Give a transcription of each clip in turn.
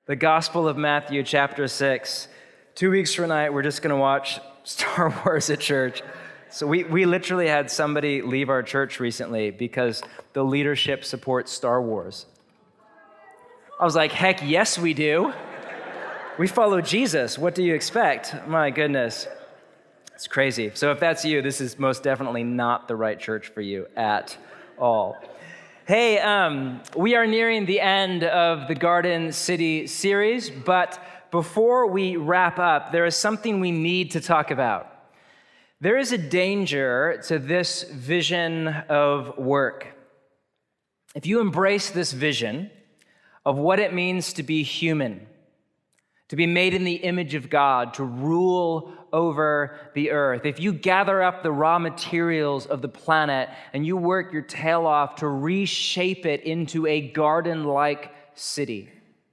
The Gospel of Matthew, chapter 6. 2 weeks from tonight, we're just going to watch Star Wars at church. So we literally had somebody leave our church recently because the leadership supports Star Wars. I was like, heck yes, we do. We follow Jesus. What do you expect? My goodness. It's crazy. So if that's you, this is most definitely not the right church for you at all. Hey, we are nearing the end of the Garden City series, but before we wrap up, there is something we need to talk about. There is a danger to this vision of work. If you embrace this vision of what it means to be human, to be made in the image of God, to rule over the earth. If you gather up the raw materials of the planet and you work your tail off to reshape it into a garden-like city,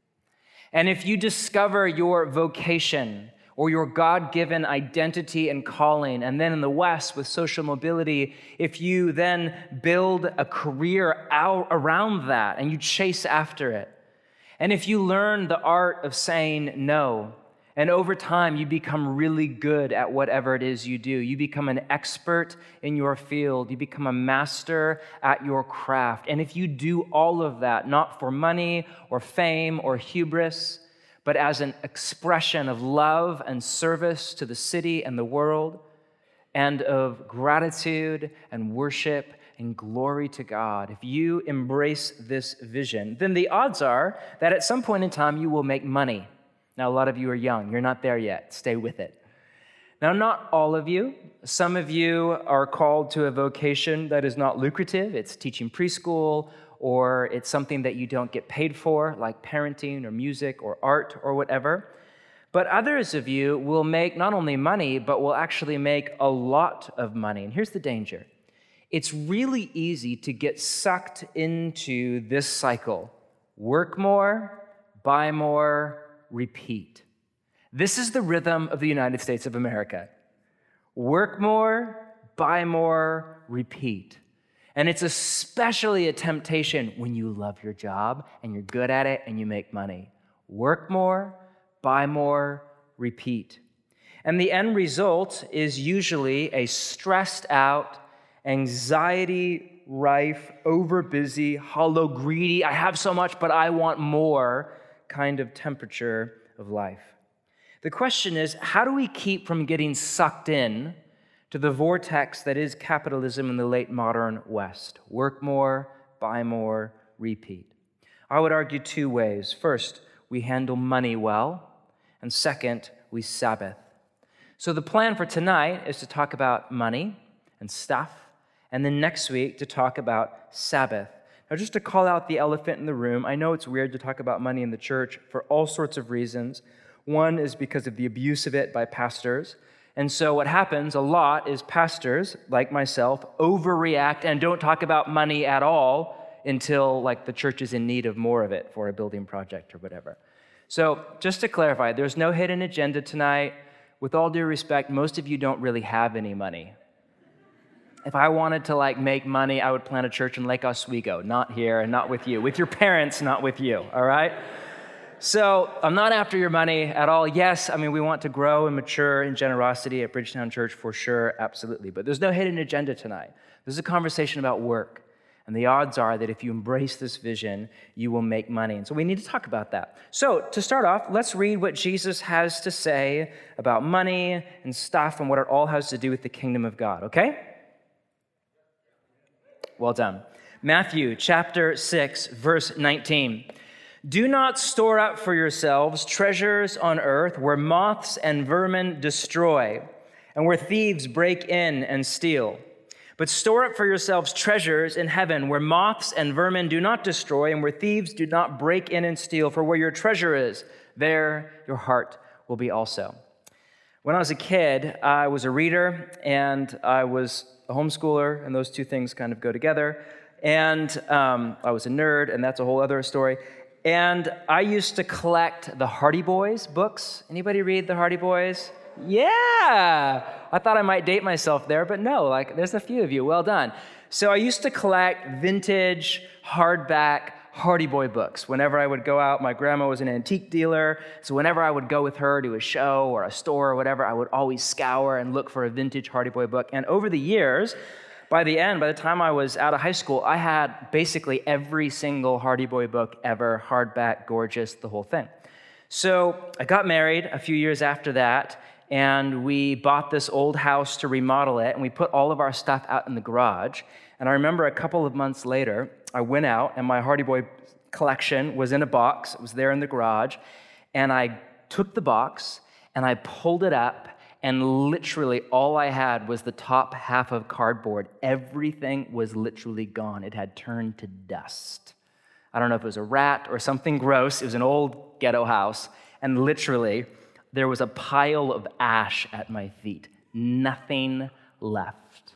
and if you discover your vocation or your God-given identity and calling, and then in the West with social mobility, if you then build a career out around that and you chase after it, and if you learn the art of saying no, and over time you become really good at whatever it is you do, you become an expert in your field, you become a master at your craft. And if you do all of that, not for money or fame or hubris, but as an expression of love and service to the city and the world, and of gratitude and worship and glory to God, if you embrace this vision, then the odds are that at some point in time you will make money. Now, a lot of you are young. You're not there yet. Stay with it. Now, not all of you. Some of you are called to a vocation that is not lucrative. It's teaching preschool, or it's something that you don't get paid for, like parenting or music or art or whatever. But others of you will make not only money, but will actually make a lot of money. And here's the danger. It's really easy to get sucked into this cycle. Work more, buy more, repeat. This is the rhythm of the United States of America. Work more, buy more, repeat. And it's especially a temptation when you love your job and you're good at it and you make money. Work more, buy more, repeat. And the end result is usually a stressed out, anxiety-rife, overbusy, hollow, greedy, I have so much, but I want more kind of temperature of life. The question is, how do we keep from getting sucked in to the vortex that is capitalism in the late modern West? Work more, buy more, repeat. I would argue two ways. First, we handle money well, and second, we Sabbath. So the plan for tonight is to talk about money and stuff, and then next week to talk about Sabbath. Now, just to call out the elephant in the room, I know it's weird to talk about money in the church for all sorts of reasons. One is because of the abuse of it by pastors. And so what happens a lot is pastors, like myself, overreact and don't talk about money at all until like the church is in need of more of it for a building project or whatever. So just to clarify, there's no hidden agenda tonight. With all due respect, most of you don't really have any money. If I wanted to make money, I would plant a church in Lake Oswego, not here and not with you. With your parents, not with you, all right? So I'm not after your money at all. Yes, we want to grow and mature in generosity at Bridgetown Church for sure, absolutely. But there's no hidden agenda tonight. This is a conversation about work. And the odds are that if you embrace this vision, you will make money. And so we need to talk about that. So to start off, let's read what Jesus has to say about money and stuff and what it all has to do with the kingdom of God, okay? Well done. Matthew chapter 6, verse 19. Do not store up for yourselves treasures on earth where moths and vermin destroy and where thieves break in and steal. But store up for yourselves treasures in heaven where moths and vermin do not destroy and where thieves do not break in and steal. For where your treasure is, there your heart will be also. When I was a kid, I was a reader and I was a homeschooler, and those two things kind of go together. And I was a nerd, and that's a whole other story. And I used to collect the Hardy Boys books. Anybody read the Hardy Boys? Yeah! I thought I might date myself there, but no, there's a few of you. Well done. So I used to collect vintage, hardback Hardy Boy books. Whenever I would go out, my grandma was an antique dealer, so whenever I would go with her to a show or a store or whatever, I would always scour and look for a vintage Hardy Boy book. And over the years, by the time I was out of high school, I had basically every single Hardy Boy book ever, hardback, gorgeous, the whole thing. So I got married a few years after that, and we bought this old house to remodel it, and we put all of our stuff out in the garage. And I remember a couple of months later, I went out, and my Hardy Boy collection was in a box. It was there in the garage. And I took the box, and I pulled it up, and literally all I had was the top half of cardboard. Everything was literally gone. It had turned to dust. I don't know if it was a rat or something gross. It was an old ghetto house, and literally there was a pile of ash at my feet. Nothing left.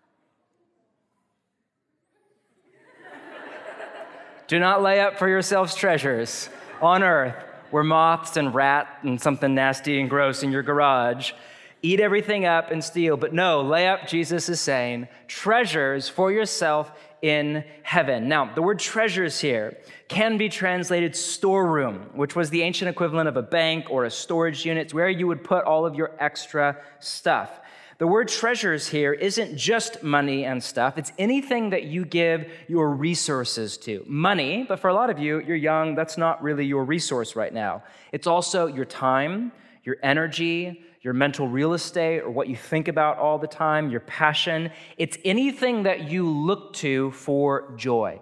Do not lay up for yourselves treasures on earth where moths and rat and something nasty and gross in your garage eat everything up and steal. But no, lay up, Jesus is saying, treasures for yourself in heaven. Now, the word treasures here can be translated storeroom, which was the ancient equivalent of a bank or a storage unit. It's where you would put all of your extra stuff. The word treasures here isn't just money and stuff. It's anything that you give your resources to. Money, but for a lot of you, you're young, that's not really your resource right now. It's also your time, your energy, your mental real estate, or what you think about all the time, your passion. It's anything that you look to for joy.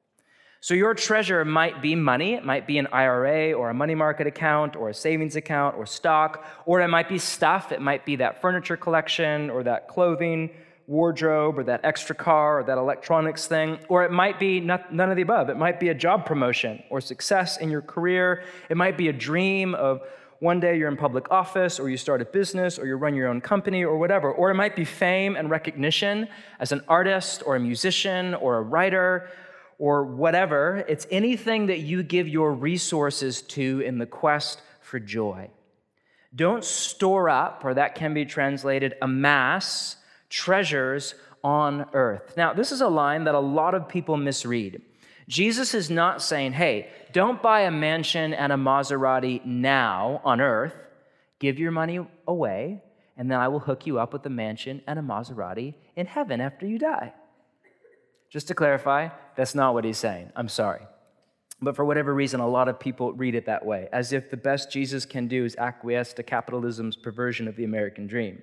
So your treasure might be money. It might be an IRA or a money market account or a savings account or stock, or it might be stuff. It might be that furniture collection or that clothing wardrobe or that extra car or that electronics thing, or it might be none of the above. It might be a job promotion or success in your career. It might be a dream of one day you're in public office, or you start a business, or you run your own company, or whatever. Or it might be fame and recognition as an artist, or a musician, or a writer, or whatever. It's anything that you give your resources to in the quest for joy. Don't store up, or that can be translated amass, treasures on earth. Now, this is a line that a lot of people misread. Jesus is not saying, hey, don't buy a mansion and a Maserati now on earth. Give your money away, and then I will hook you up with a mansion and a Maserati in heaven after you die. Just to clarify, that's not what he's saying. I'm sorry. But for whatever reason, a lot of people read it that way, as if the best Jesus can do is acquiesce to capitalism's perversion of the American dream.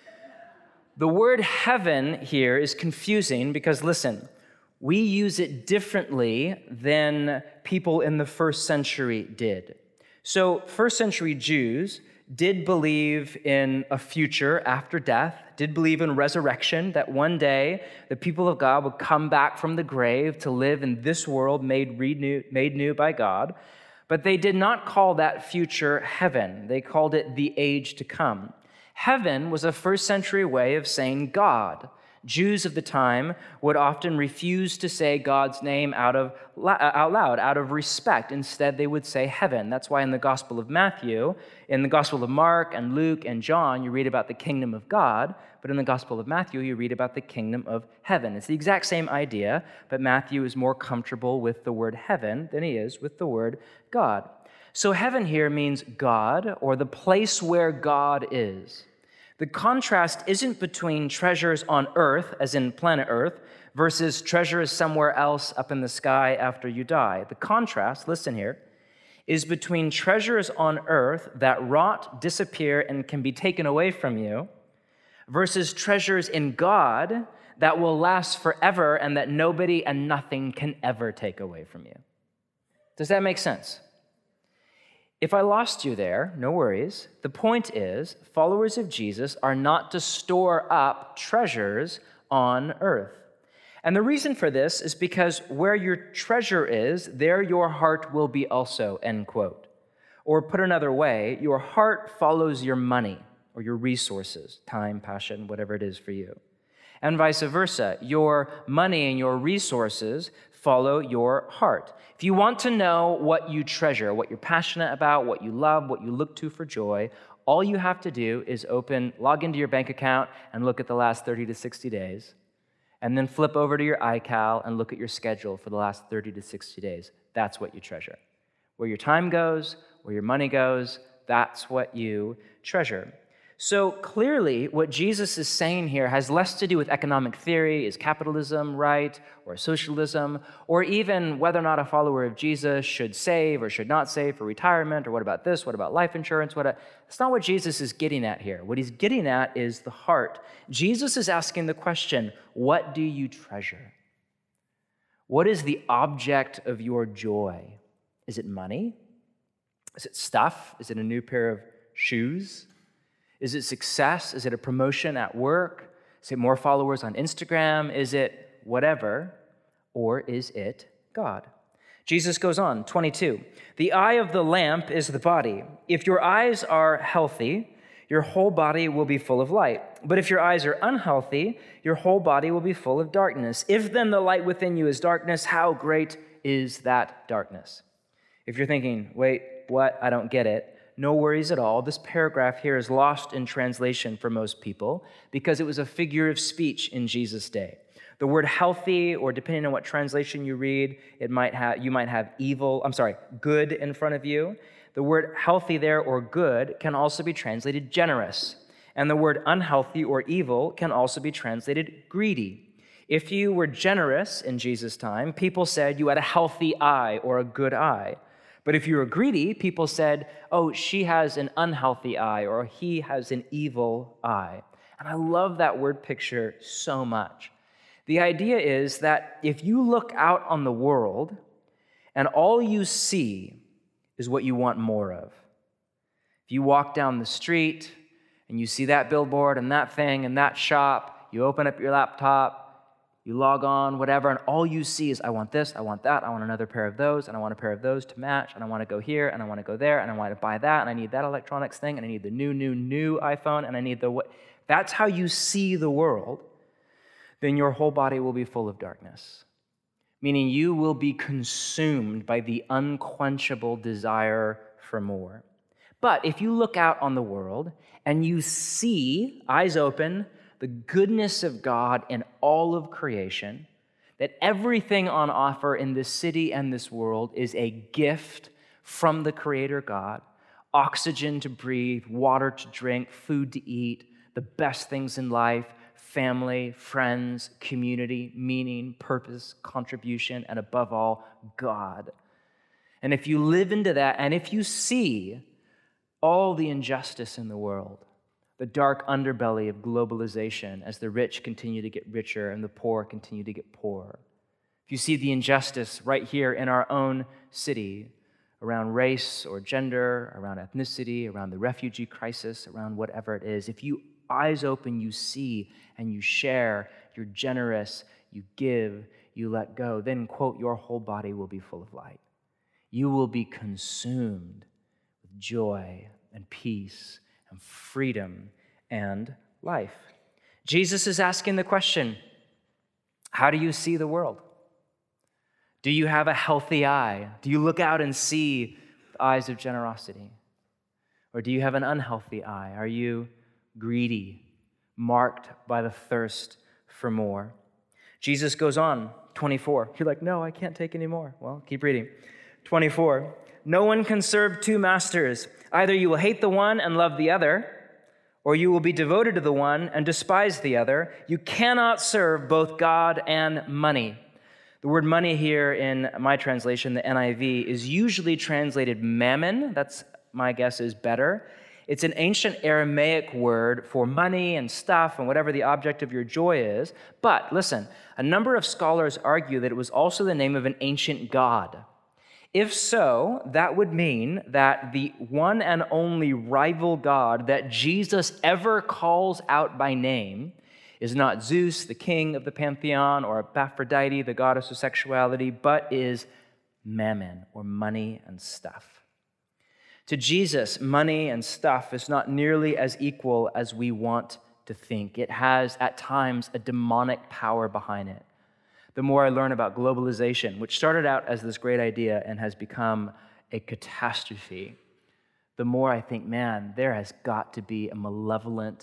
The word heaven here is confusing because, listen, we use it differently than people in the first century did. So first century Jews did believe in a future after death, did believe in resurrection, that one day the people of God would come back from the grave to live in this world made new by God. But they did not call that future heaven. They called it the age to come. Heaven was a first century way of saying God. Jews of the time would often refuse to say God's name out loud, out of respect. Instead, they would say heaven. That's why in the Gospel of Matthew, in the Gospel of Mark and Luke and John, you read about the kingdom of God, but in the Gospel of Matthew, you read about the kingdom of heaven. It's the exact same idea, but Matthew is more comfortable with the word heaven than he is with the word God. So heaven here means God, or the place where God is. The contrast isn't between treasures on earth, as in planet Earth, versus treasures somewhere else up in the sky after you die. The contrast, listen here, is between treasures on earth that rot, disappear, and can be taken away from you, versus treasures in God that will last forever and that nobody and nothing can ever take away from you. Does that make sense? If I lost you there, no worries. The point is, followers of Jesus are not to store up treasures on earth. And the reason for this is because where your treasure is, there your heart will be also, end quote. Or put another way, your heart follows your money or your resources, time, passion, whatever it is for you. And vice versa, your money and your resources follow your heart. If you want to know what you treasure, what you're passionate about, what you love, what you look to for joy, all you have to do is log into your bank account and look at the last 30 to 60 days. and then flip over to your iCal and look at your schedule for the last 30 to 60 days. That's what you treasure. Where your time goes, where your money goes, that's what you treasure. So clearly, what Jesus is saying here has less to do with economic theory, is capitalism right, or socialism, or even whether or not a follower of Jesus should save or should not save for retirement, or what about this, what about life insurance, That's not what Jesus is getting at here. What he's getting at is the heart. Jesus is asking the question, what do you treasure? What is the object of your joy? Is it money? Is it stuff? Is it a new pair of shoes? Is it success? Is it a promotion at work? Is it more followers on Instagram? Is it whatever? Or is it God? Jesus goes on, 22. The eye of the lamp is the body. If your eyes are healthy, your whole body will be full of light. But if your eyes are unhealthy, your whole body will be full of darkness. If then the light within you is darkness, how great is that darkness? If you're thinking, wait, what? I don't get it. No worries at all. This paragraph here is lost in translation for most people because it was a figure of speech in Jesus' day. The word healthy, or depending on what translation you read, you might have good in front of you. The word healthy there, or good, can also be translated generous. And the word unhealthy or evil can also be translated greedy. If you were generous in Jesus' time, people said you had a healthy eye or a good eye. But if you were greedy, people said, oh, she has an unhealthy eye, or he has an evil eye. And I love that word picture so much. The idea is that if you look out on the world and all you see is what you want more of, if you walk down the street and you see that billboard and that thing and that shop, you open up your laptop, you log on, whatever, and all you see is, I want this, I want that, I want another pair of those, and I want a pair of those to match, and I want to go here, and I want to go there, and I want to buy that, and I need that electronics thing, and I need the new iPhone, and I need That's how you see the world. Then your whole body will be full of darkness, meaning you will be consumed by the unquenchable desire for more. But if you look out on the world and you see, eyes open, the goodness of God in all of creation, that everything on offer in this city and this world is a gift from the Creator God, oxygen to breathe, water to drink, food to eat, the best things in life, family, friends, community, meaning, purpose, contribution, and above all, God. And if you live into that, and if you see all the injustice in the world, the dark underbelly of globalization as the rich continue to get richer and the poor continue to get poorer, if you see the injustice right here in our own city around race or gender, around ethnicity, around the refugee crisis, around whatever it is, if you eyes open, you see and you share, you're generous, you give, you let go, then, quote, your whole body will be full of light. You will be consumed with joy and peace and freedom and life. Jesus is asking the question, how do you see the world? Do you have a healthy eye? Do you look out and see the eyes of generosity? Or do you have an unhealthy eye? Are you greedy, marked by the thirst for more? Jesus goes on, 24. You're like, no, I can't take any more. Well, keep reading. 24. No one can serve two masters. Either you will hate the one and love the other, or you will be devoted to the one and despise the other. You cannot serve both God and money. The word money here in my translation, the NIV, is usually translated mammon. That's, my guess, is better. It's an ancient Aramaic word for money and stuff and whatever the object of your joy is. But listen, a number of scholars argue that it was also the name of an ancient god. If so, that would mean that the one and only rival god that Jesus ever calls out by name is not Zeus, the king of the pantheon, or Aphrodite, the goddess of sexuality, but is mammon, or money and stuff. To Jesus, money and stuff is not nearly as equal as we want to think. It has, at times, a demonic power behind it. The more I learn about globalization, which started out as this great idea and has become a catastrophe, the more I think, man, there has got to be a malevolent,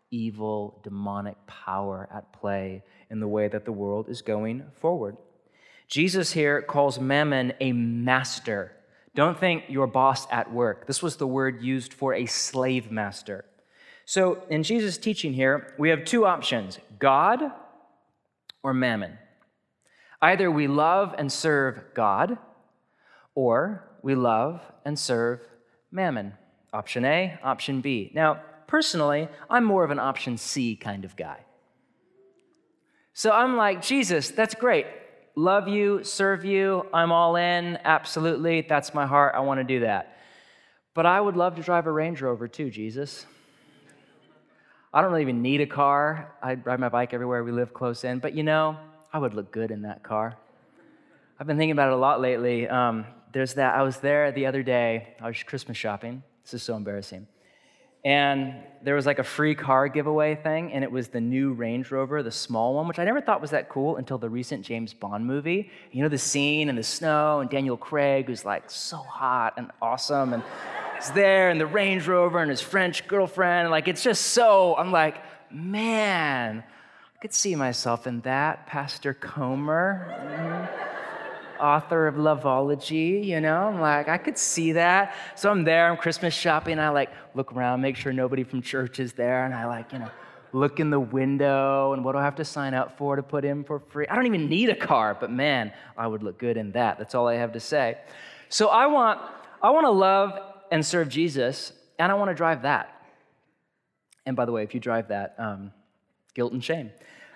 evil, demonic power at play in the way that the world is going forward. Jesus here calls mammon a master. Don't think your boss at work. This was the word used for a slave master. So in Jesus' teaching here, we have two options, God or mammon. Either we love and serve God, or we love and serve mammon. Option A, option B. Now, personally, I'm more of an option C kind of guy. So I'm like, Jesus, that's great. Love you, serve you, I'm all in, absolutely, that's my heart, I want to do that. But I would love to drive a Range Rover too, Jesus. I don't really even need a car. I ride my bike everywhere, we live close in, but I would look good in that car. I've been thinking about it a lot lately. I was there the other day, I was Christmas shopping. This is so embarrassing. And there was like a free car giveaway thing, and it was the new Range Rover, the small one, which I never thought was that cool until the recent James Bond movie. The scene in the snow, and Daniel Craig, who's like so hot and awesome, and he's there, and the Range Rover, and his French girlfriend, and it's just so, I'm like, man, I could see myself in that. Pastor Comer, author of Loveology, I'm like, I could see that. So I'm there, I'm Christmas shopping, and I look around, make sure nobody from church is there, and I look in the window, and what do I have to sign up for to put in for free? I don't even need a car, but man, I would look good in that. That's all I have to say. So I want to love and serve Jesus, and I want to drive that. And by the way, if you drive that, guilt and shame.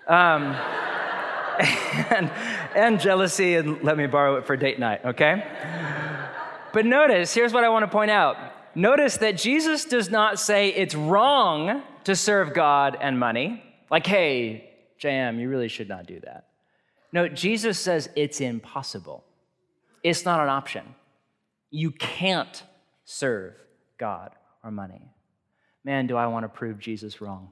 And jealousy, and let me borrow it for date night, okay? But notice, here's what I want to point out. Notice that Jesus does not say it's wrong to serve God and money. Hey, JM, you really should not do that. No, Jesus says it's impossible. It's not an option. You can't serve God or money. Man, do I want to prove Jesus wrong.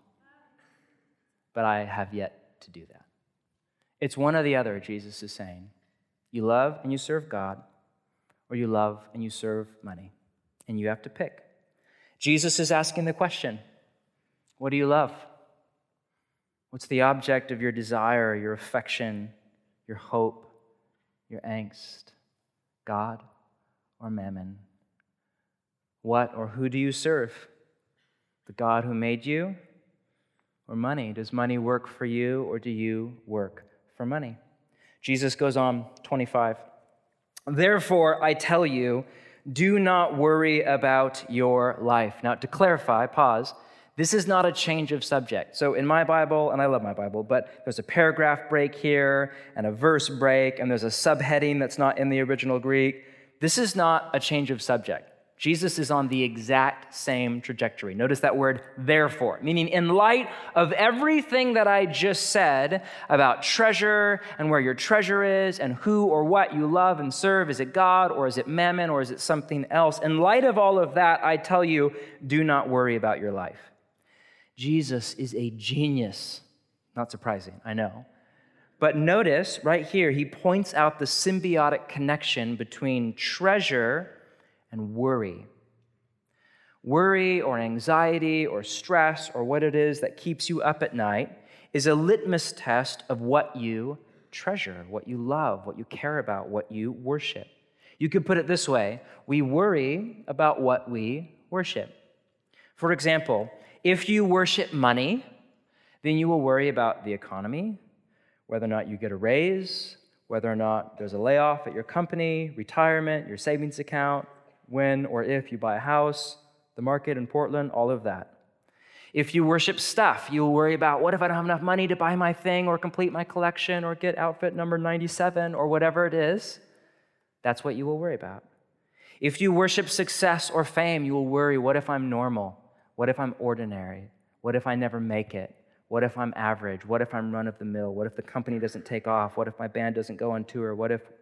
But I have yet to do that. It's one or the other, Jesus is saying. You love and you serve God, or you love and you serve money. And you have to pick. Jesus is asking the question, what do you love? What's the object of your desire, your affection, your hope, your angst? God or mammon? What or who do you serve? The God who made you or money? Does money work for you, or do you work for money? Jesus goes on, 25. Therefore, I tell you, do not worry about your life. Now, to clarify, pause, this is not a change of subject. So in my Bible, and I love my Bible, but there's a paragraph break here and a verse break, and there's a subheading that's not in the original Greek. This is not a change of subject. Jesus is on the exact same trajectory. Notice that word, therefore, meaning in light of everything that I just said about treasure and where your treasure is and who or what you love and serve, is it God or is it mammon or is it something else? In light of all of that, I tell you, do not worry about your life. Jesus is a genius. Not surprising, I know. But notice right here, he points out the symbiotic connection between treasure and worry. Worry or anxiety or stress or what it is that keeps you up at night is a litmus test of what you treasure, what you love, what you care about, what you worship. You could put it this way: we worry about what we worship. For example, if you worship money, then you will worry about the economy, whether or not you get a raise, whether or not there's a layoff at your company, retirement, your savings account, when or if you buy a house, the market in Portland, all of that. If you worship stuff, you'll worry about, what if I don't have enough money to buy my thing or complete my collection or get outfit number 97 or whatever it is? That's what you will worry about. If you worship success or fame, you will worry, what if I'm normal? What if I'm ordinary? What if I never make it? What if I'm average? What if I'm run of the mill? What if the company doesn't take off? What if my band doesn't go on tour? What if?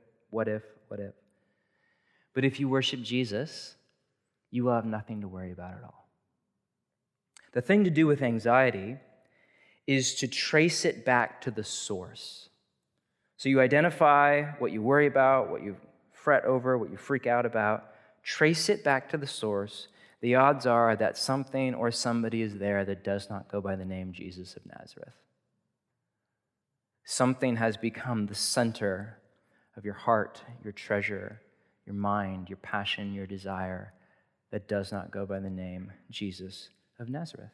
But if you worship Jesus, you will have nothing to worry about at all. The thing to do with anxiety is to trace it back to the source. So you identify what you worry about, what you fret over, what you freak out about, trace it back to the source, the odds are that something or somebody is there that does not go by the name Jesus of Nazareth. Something has become the center of your heart, your treasure, your mind, your passion, your desire that does not go by the name Jesus of Nazareth.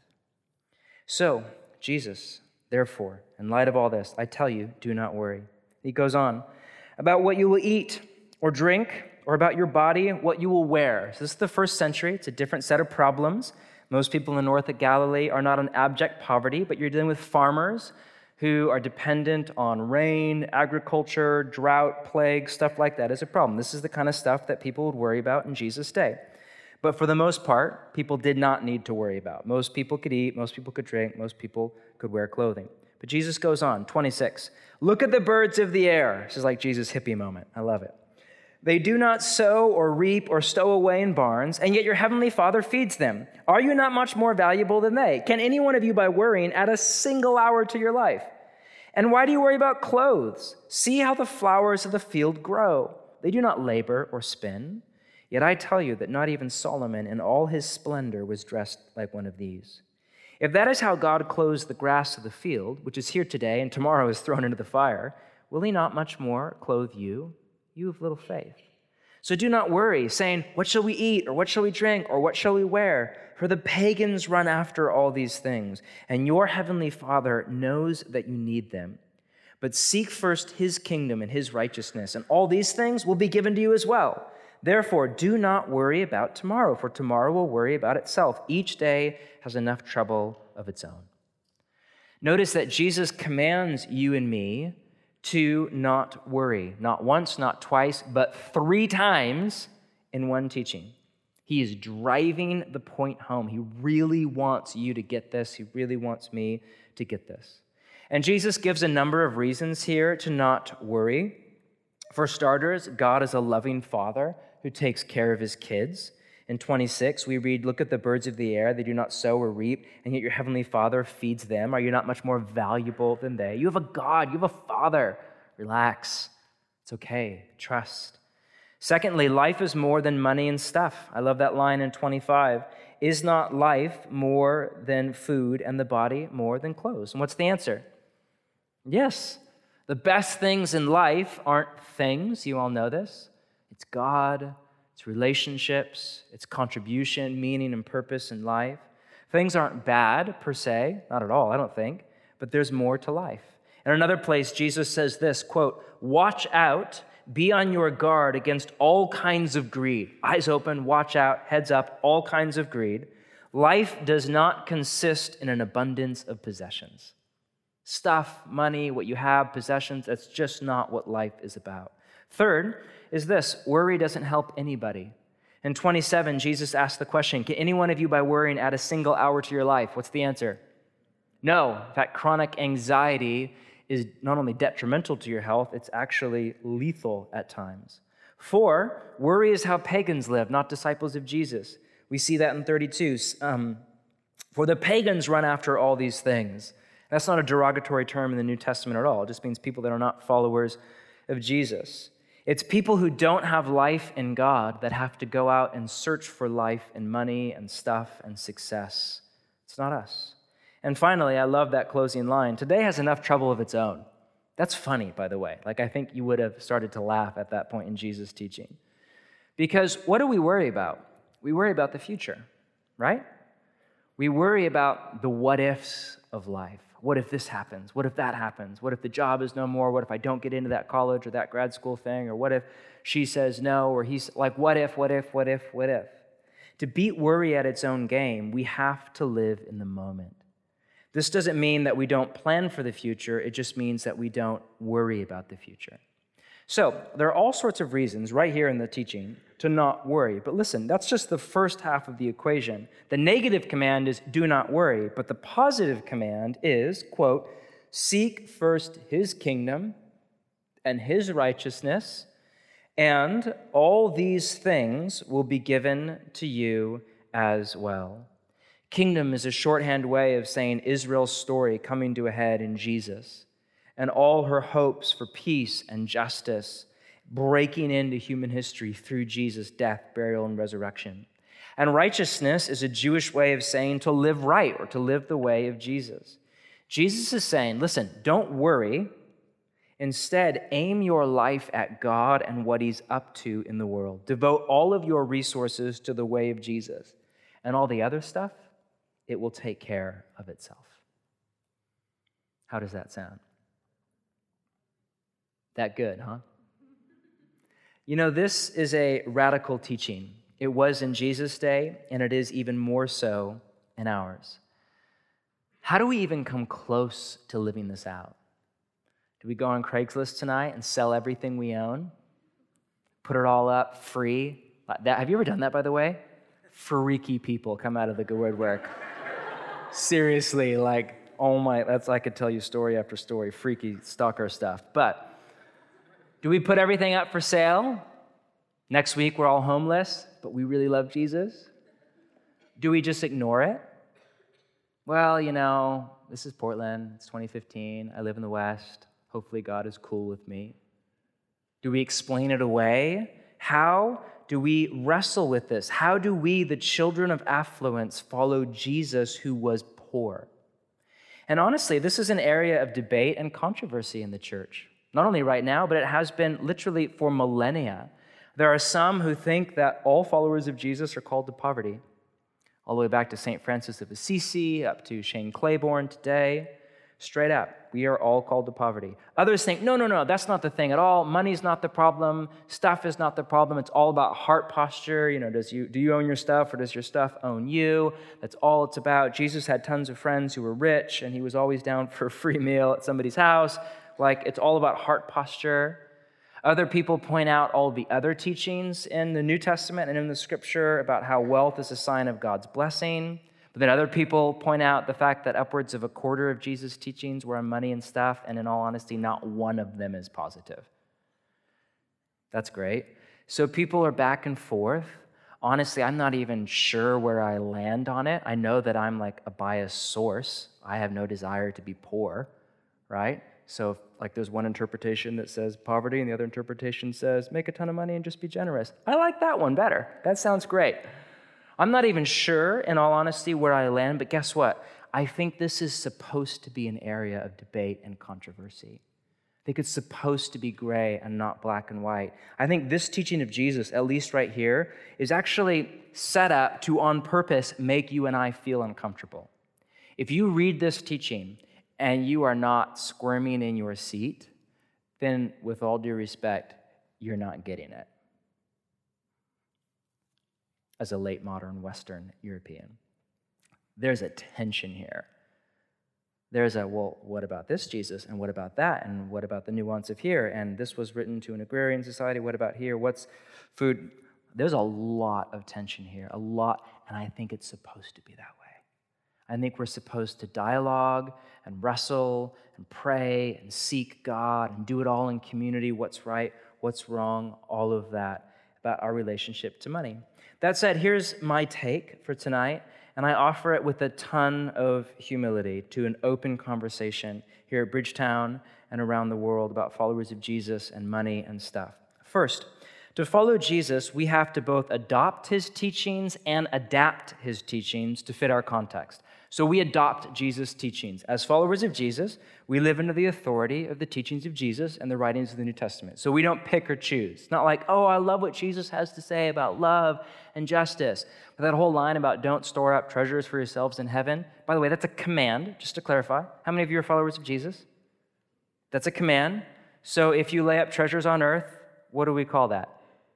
So, Jesus, therefore, in light of all this, I tell you, do not worry. He goes on, about what you will eat or drink, or about your body, what you will wear. So this is the first century. It's a different set of problems. Most people in the north of Galilee are not in abject poverty, but you're dealing with farmers who are dependent on rain, agriculture, drought, plague, stuff like that is a problem. This is the kind of stuff that people would worry about in Jesus' day. But for the most part, people did not need to worry about. Most people could eat, most people could drink, most people could wear clothing. But Jesus goes on, 26. Look at the birds of the air. This is like Jesus' hippie moment. I love it. They do not sow or reap or stow away in barns, and yet your heavenly Father feeds them. Are you not much more valuable than they? Can any one of you, by worrying, add a single hour to your life? And why do you worry about clothes? See how the flowers of the field grow. They do not labor or spin. Yet I tell you that not even Solomon in all his splendor was dressed like one of these. If that is how God clothes the grass of the field, which is here today and tomorrow is thrown into the fire, will he not much more clothe you, you of little faith? So do not worry, saying, what shall we eat, or what shall we drink, or what shall we wear? For the pagans run after all these things, and your heavenly Father knows that you need them. But seek first his kingdom and his righteousness, and all these things will be given to you as well. Therefore, do not worry about tomorrow, for tomorrow will worry about itself. Each day has enough trouble of its own. Notice that Jesus commands you and me to not worry. Not once, not twice, but 3 times in one teaching. He is driving the point home. He really wants you to get this. He really wants me to get this. And Jesus gives a number of reasons here to not worry. For starters, God is a loving father who takes care of his kids. In 26, we read, look at the birds of the air. They do not sow or reap, and yet your heavenly Father feeds them. Are you not much more valuable than they? You have a God. You have a Father. Relax. It's okay. Trust. Secondly, life is more than money and stuff. I love that line in 25. Is not life more than food and the body more than clothes? And what's the answer? Yes. The best things in life aren't things. You all know this. It's God. It's relationships. It's contribution, meaning, and purpose in life. Things aren't bad per se. Not at all, I don't think. But there's more to life. In another place, Jesus says this, quote, watch out, be on your guard against all kinds of greed. Eyes open, watch out, heads up, all kinds of greed. Life does not consist in an abundance of possessions. Stuff, money, what you have, possessions, that's just not what life is about. Third is this, worry doesn't help anybody. In 27, Jesus asked the question, can any one of you by worrying add a single hour to your life? What's the answer? No. In fact, chronic anxiety is not only detrimental to your health, it's actually lethal at times. 4, worry is how pagans live, not disciples of Jesus. We see that in 32. For the pagans run after all these things. That's not a derogatory term in the New Testament at all. It just means people that are not followers of Jesus. It's people who don't have life in God that have to go out and search for life in money and stuff and success. It's not us. And finally, I love that closing line. Today has enough trouble of its own. That's funny, by the way. Like, I think you would have started to laugh at that point in Jesus' teaching. Because what do we worry about? We worry about the future, right? We worry about the what-ifs of life. What if this happens? What if that happens? What if the job is no more? What if I don't get into that college or that grad school thing? Or what if she says no? Or he's like, what if? To beat worry at its own game, we have to live in the moment. This doesn't mean that we don't plan for the future. It just means that we don't worry about the future. So there are all sorts of reasons right here in the teaching to not worry. But listen, that's just the first half of the equation. The negative command is do not worry, but the positive command is, quote, seek first his kingdom and his righteousness, and all these things will be given to you as well. Kingdom is a shorthand way of saying Israel's story coming to a head in Jesus, and all her hopes for peace and justice breaking into human history through Jesus' death, burial, and resurrection. And righteousness is a Jewish way of saying to live right or to live the way of Jesus. Jesus is saying, listen, don't worry. Instead, aim your life at God and what he's up to in the world. Devote all of your resources to the way of Jesus. And all the other stuff, it will take care of itself. How does that sound? That good, huh? You know, this is a radical teaching. It was in Jesus' day, and it is even more so in ours. How do we even come close to living this out? Do we go on Craigslist tonight and sell everything we own? Put it all up free? Like that? Have you ever done that, by the way? Freaky people come out of the good woodwork. Seriously, like, oh my, I could tell you story after story, freaky stalker stuff. But do we put everything up for sale? Next week, we're all homeless, but we really love Jesus? Do we just ignore it? Well, you know, this is Portland. It's 2015. I live in the West. Hopefully, God is cool with me. Do we explain it away? How do we wrestle with this? How do we, the children of affluence, follow Jesus who was poor? And honestly, this is an area of debate and controversy in the church. Not only right now, but it has been literally for millennia. There are some who think that all followers of Jesus are called to poverty, all the way back to St. Francis of Assisi, up to Shane Claiborne today. Straight up, we are all called to poverty. Others think, no, that's not the thing at all. Money's not the problem. Stuff is not the problem. It's all about heart posture. You know, do you own your stuff or does your stuff own you? That's all it's about. Jesus had tons of friends who were rich, and he was always down for a free meal at somebody's house. Like, it's all about heart posture. Other people point out all the other teachings in the New Testament and in the Scripture about how wealth is a sign of God's blessing. But then other people point out the fact that upwards of a quarter of Jesus' teachings were on money and stuff, and in all honesty, not one of them is positive. That's great. So people are back and forth. Honestly, I'm not even sure where I land on it. I know that I'm like a biased source. I have no desire to be poor, right? So like there's one interpretation that says poverty, and the other interpretation says make a ton of money and just be generous. I like that one better. That sounds great. I'm not even sure, in all honesty, where I land, but guess what? I think this is supposed to be an area of debate and controversy. I think it's supposed to be gray and not black and white. I think this teaching of Jesus, at least right here, is actually set up to, on purpose, make you and I feel uncomfortable. If you read this teaching and you are not squirming in your seat, then with all due respect, you're not getting it. As a late modern Western European, there's a tension here. There's a, well, what about this Jesus? And what about that? And what about the nuance of here? And this was written to an agrarian society. What about here? What's food? There's a lot of tension here, a lot, and I think it's supposed to be that way. I think we're supposed to dialogue and wrestle and pray and seek God and do it all in community, what's right, what's wrong, all of that about our relationship to money. That said, here's my take for tonight, and I offer it with a ton of humility to an open conversation here at Bridgetown and around the world about followers of Jesus and money and stuff. First, to follow Jesus, we have to both adopt his teachings and adapt his teachings to fit our context. So we adopt Jesus' teachings. As followers of Jesus, we live under the authority of the teachings of Jesus and the writings of the New Testament. So we don't pick or choose. It's not like, oh, I love what Jesus has to say about love and justice. But that whole line about don't store up treasures for yourselves in heaven, by the way, that's a command, just to clarify. How many of you are followers of Jesus? That's a command. So if you lay up treasures on earth, what do we call that?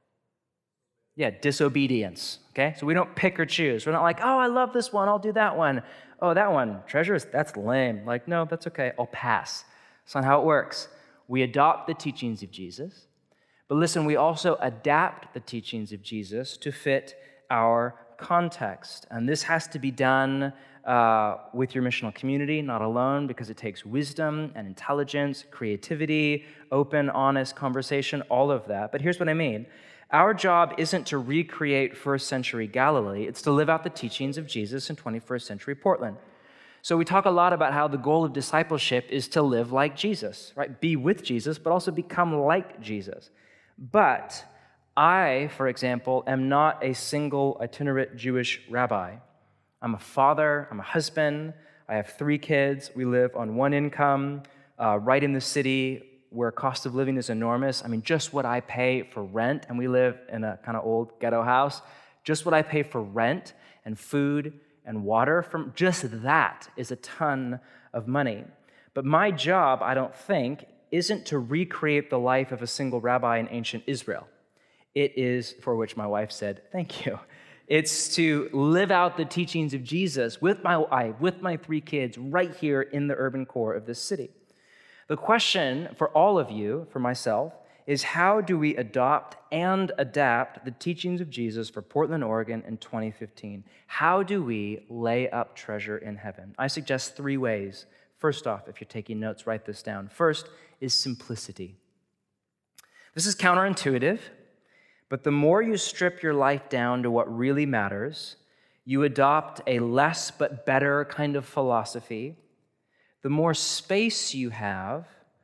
Yeah, disobedience, okay? So we don't pick or choose. We're not like, oh, I love this one, I'll do that one. Oh, that one, treasures, that's lame. Like, no, that's okay, I'll pass. That's not how it works. We adopt the teachings of Jesus, but listen, we also adapt the teachings of Jesus to fit our context. And this has to be done with your missional community, not alone, because it takes wisdom and intelligence, creativity, open, honest conversation, all of that. But here's what I mean. Our job isn't to recreate first century Galilee, it's to live out the teachings of Jesus in 21st century Portland. So we talk a lot about how the goal of discipleship is to live like Jesus, right? Be with Jesus, but also become like Jesus. But I, for example, am not a single itinerant Jewish rabbi. I'm a father, I'm a husband, I have 3 kids, we live on 1 income, right in the city where cost of living is enormous. I mean, just what I pay for rent, and we live in a kind of old ghetto house, just what I pay for rent and food and water, from just that is a ton of money. But my job, I don't think, isn't to recreate the life of a single rabbi in ancient Israel. It is, for which my wife said, thank you. It's to live out the teachings of Jesus with my wife, with my 3 kids, right here in the urban core of this city. The question for all of you, for myself, is how do we adopt and adapt the teachings of Jesus for Portland, Oregon in 2015? How do we lay up treasure in heaven? I suggest 3 ways. First off, if you're taking notes, write this down. First is simplicity. This is counterintuitive, but the more you strip your life down to what really matters, you adopt a less but better kind of philosophy, the more space you have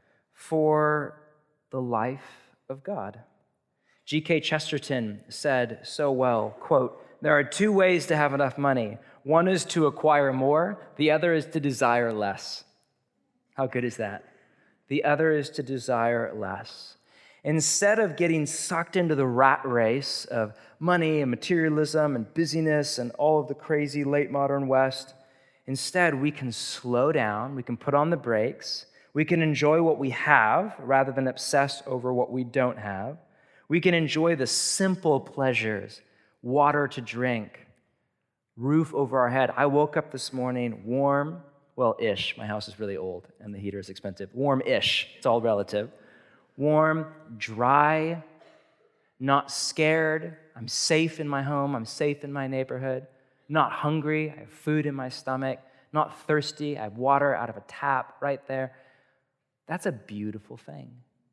for the life of God. G.K. Chesterton said so well, quote, "There are 2 ways to have enough money. One is to acquire more, the other is to desire less." How good is that? The other is to desire less. Instead of getting sucked into the rat race of money and materialism and busyness and all of the crazy late modern West, instead we can slow down, we can put on the brakes, we can enjoy what we have rather than obsess over what we don't have. We can enjoy the simple pleasures, water to drink, roof over our head. I woke up this morning warm, well-ish. My house is really old and the heater is expensive. Warm-ish, it's all relative. Warm, dry, not scared. I'm safe in my home. I'm safe in my neighborhood. Not hungry. I have food in my stomach. Not thirsty. I have water out of a tap right there. That's a beautiful thing.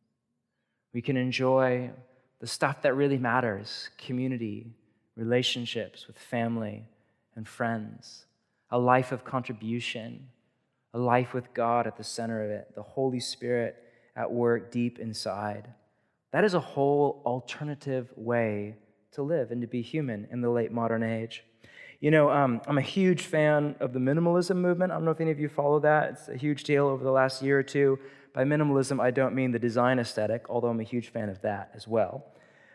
We can enjoy the stuff that really matters, community, relationships with family and friends, a life of contribution, a life with God at the center of it, the Holy Spirit at work deep inside. That is a whole alternative way to live and to be human in the late modern age. You know, I'm a huge fan of the minimalism movement. I don't know if any of you follow that. It's a huge deal over the last year or 2. By minimalism, I don't mean the design aesthetic, although I'm a huge fan of that as well.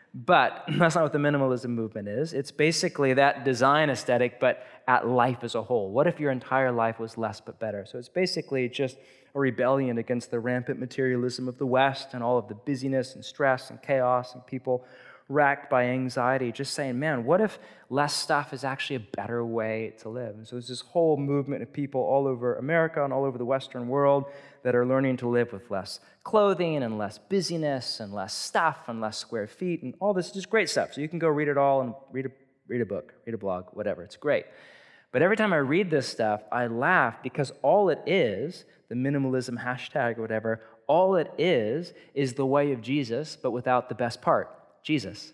But that's not what the minimalism movement is. It's basically that design aesthetic, but at life as a whole. What if your entire life was less but better? So it's basically just a rebellion against the rampant materialism of the West and all of the busyness and stress and chaos and people racked by anxiety, just saying, man, what if less stuff is actually a better way to live? And so there's this whole movement of people all over America and all over the Western world that are learning to live with less clothing and less busyness and less stuff and less square feet and all this is just great stuff. So you can go read it all and read a book, read a blog, whatever. It's great. But every time I read this stuff, I laugh because all it is, the minimalism hashtag or whatever, all it is the way of Jesus, but without the best part, Jesus.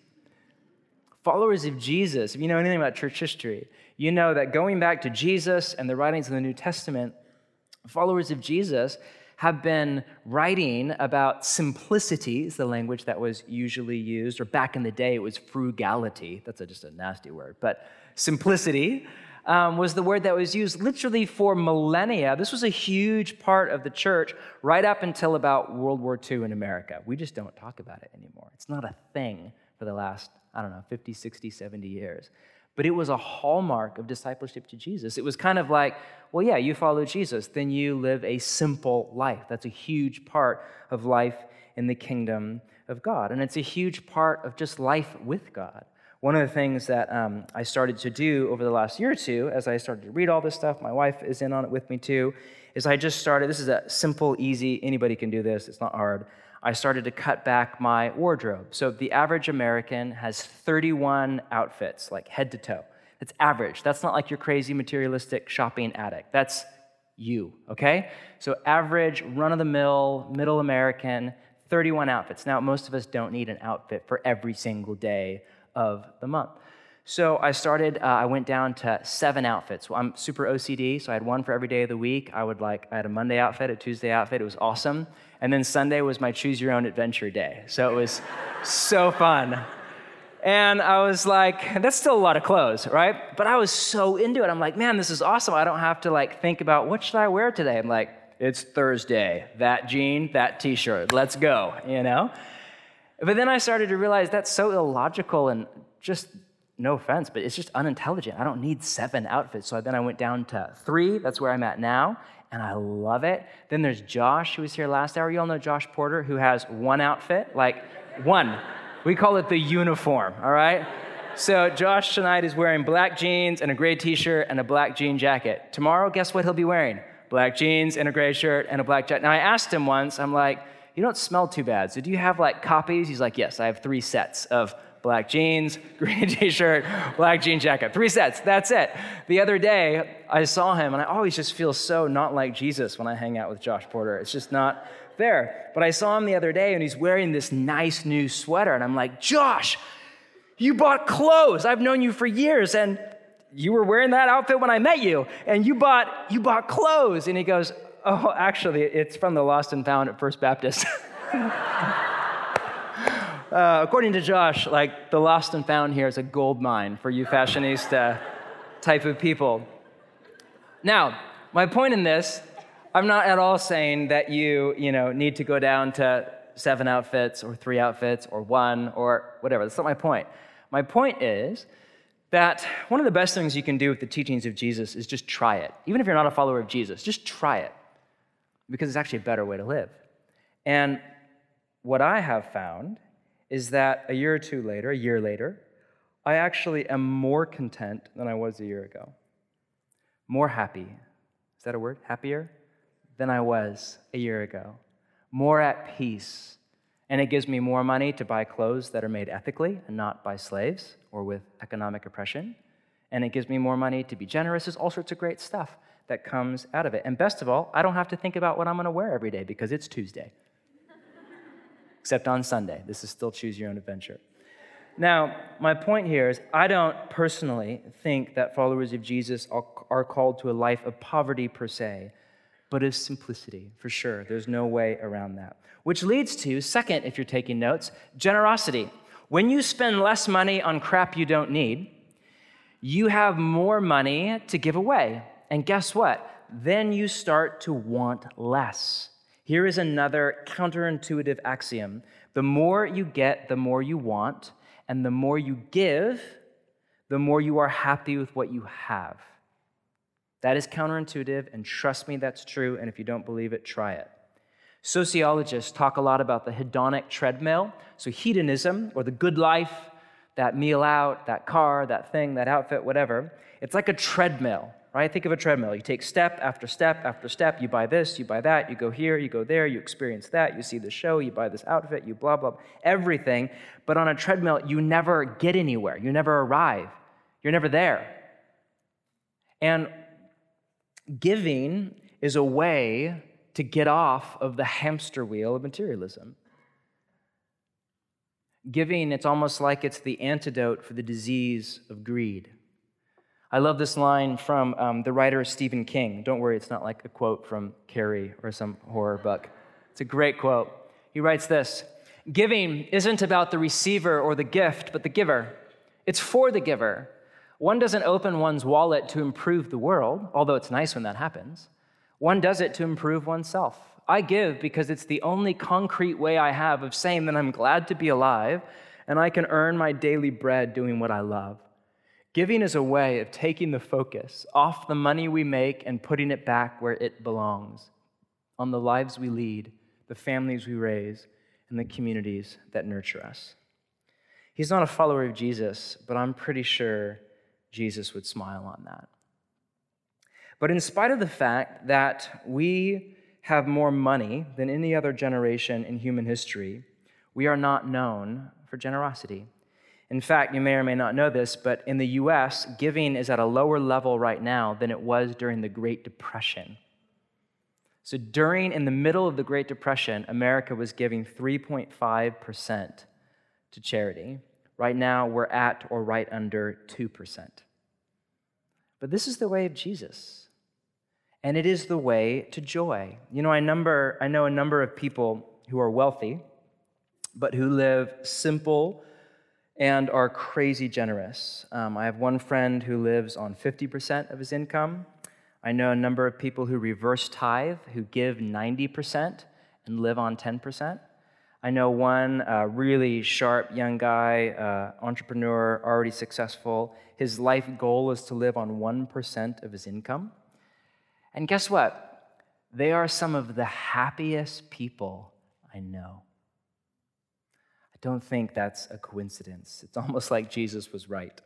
Followers of Jesus, if you know anything about church history, you know that going back to Jesus and the writings of the New Testament, followers of Jesus have been writing about simplicity, is the language that was usually used, or back in the day it was frugality. That's just a nasty word, but simplicity was the word that was used literally for millennia. This was a huge part of the church right up until about World War II in America. We just don't talk about it anymore. It's not a thing for the last, 50, 60, 70 years. But it was a hallmark of discipleship to Jesus. It was kind of like, well, yeah, you follow Jesus, then you live a simple life. That's a huge part of life in the kingdom of God. And it's a huge part of just life with God. One of the things that I started to do over the last year or 2, as I started to read all this stuff, my wife is in on it with me too, is I just started, this is a simple, easy, anybody can do this, it's not hard. I started to cut back my wardrobe. So the average American has 31 outfits, like head to toe. That's average. That's not like your crazy materialistic shopping addict. That's you, okay? So average, run-of-the-mill, middle American, 31 outfits. Now, most of us don't need an outfit for every single day of the month. So I went down to 7 outfits. Well, I'm super OCD, so I had one for every day of the week. I had a Monday outfit, a Tuesday outfit. It was awesome. And then Sunday was my choose your own adventure day. So it was so fun. And I was like, that's still a lot of clothes, right? But I was so into it. I'm like, man, this is awesome. I don't have to like think about what should I wear today. I'm like, it's Thursday, that jean, that t-shirt, let's go, you know? But then I started to realize that's so illogical and just, no offense, but it's just unintelligent. I don't need 7 outfits. So then I went down to 3. That's where I'm at now, and I love it. Then there's Josh, who was here last hour. You all know Josh Porter, who has 1 outfit, like 1. We call it the uniform, all right? So Josh tonight is wearing black jeans and a gray t-shirt and a black jean jacket. Tomorrow, guess what he'll be wearing? Black jeans and a gray shirt and a black jacket. Now, I asked him once, I'm like, you don't smell too bad. So do you have like copies? He's like, yes, I have 3 sets of black jeans, green t-shirt, black jean jacket. 3 sets, that's it. The other day, I saw him, and I always just feel so not like Jesus when I hang out with Josh Porter. It's just not there. But I saw him the other day, and he's wearing this nice new sweater, and I'm like, Josh, you bought clothes. I've known you for years, and you were wearing that outfit when I met you, and you bought clothes. And he goes, oh, actually, it's from the Lost and Found at First Baptist. According to Josh, like the Lost and Found here is a gold mine for you fashionista type of people. Now, my point in this, I'm not at all saying that you need to go down to 7 outfits or 3 outfits or 1 or whatever. That's not my point. My point is that one of the best things you can do with the teachings of Jesus is just try it. Even if you're not a follower of Jesus, just try it, because it's actually a better way to live. And what I have found is that a year later, I actually am more content than I was a year ago. More happy. Is that a word? Happier? Than I was a year ago. More at peace. And it gives me more money to buy clothes that are made ethically and not by slaves or with economic oppression. And it gives me more money to be generous. There's all sorts of great stuff that comes out of it. And best of all, I don't have to think about what I'm going to wear every day because it's Tuesday. Except on Sunday. This is still choose your own adventure. Now, my point here is I don't personally think that followers of Jesus are called to a life of poverty per se, but of simplicity, for sure. There's no way around that. Which leads to, second, if you're taking notes, generosity. When you spend less money on crap you don't need, you have more money to give away. And guess what? Then you start to want less. Here is another counterintuitive axiom. The more you get, the more you want, and the more you give, the more you are happy with what you have. That is counterintuitive, and trust me, that's true, and if you don't believe it, try it. Sociologists talk a lot about the hedonic treadmill, so hedonism, or the good life, that meal out, that car, that thing, that outfit, whatever. It's like a treadmill, right? Think of a treadmill. You take step after step after step. You buy this, you buy that, you go here, you go there, you experience that, you see the show, you buy this outfit, you blah, blah, everything. But on a treadmill, you never get anywhere. You never arrive. You're never there. And giving is a way to get off of the hamster wheel of materialism. Giving, it's almost like it's the antidote for the disease of greed. I love this line from the writer Stephen King. Don't worry, it's not like a quote from Carrie or some horror book. It's a great quote. He writes this: "Giving isn't about the receiver or the gift, but the giver. It's for the giver. One doesn't open one's wallet to improve the world, although it's nice when that happens. One does it to improve oneself. I give because it's the only concrete way I have of saying that I'm glad to be alive and I can earn my daily bread doing what I love. Giving is a way of taking the focus off the money we make and putting it back where it belongs, on the lives we lead, the families we raise, and the communities that nurture us." He's not a follower of Jesus, but I'm pretty sure Jesus would smile on that. But in spite of the fact that we have more money than any other generation in human history, we are not known for generosity. In fact, you may or may not know this, but in the U.S., giving is at a lower level right now than it was during the Great Depression. So in the middle of the Great Depression, America was giving 3.5% to charity. Right now, we're at or right under 2%. But this is the way of Jesus, and it is the way to joy. You know, I know a number of people who are wealthy, but who live simple, and are crazy generous. I have one friend who lives on 50% of his income. I know a number of people who reverse tithe, who give 90% and live on 10%. I know one really sharp young guy, entrepreneur, already successful. His life goal is to live on 1% of his income. And guess what? They are some of the happiest people I know. I don't think that's a coincidence. It's almost like Jesus was right.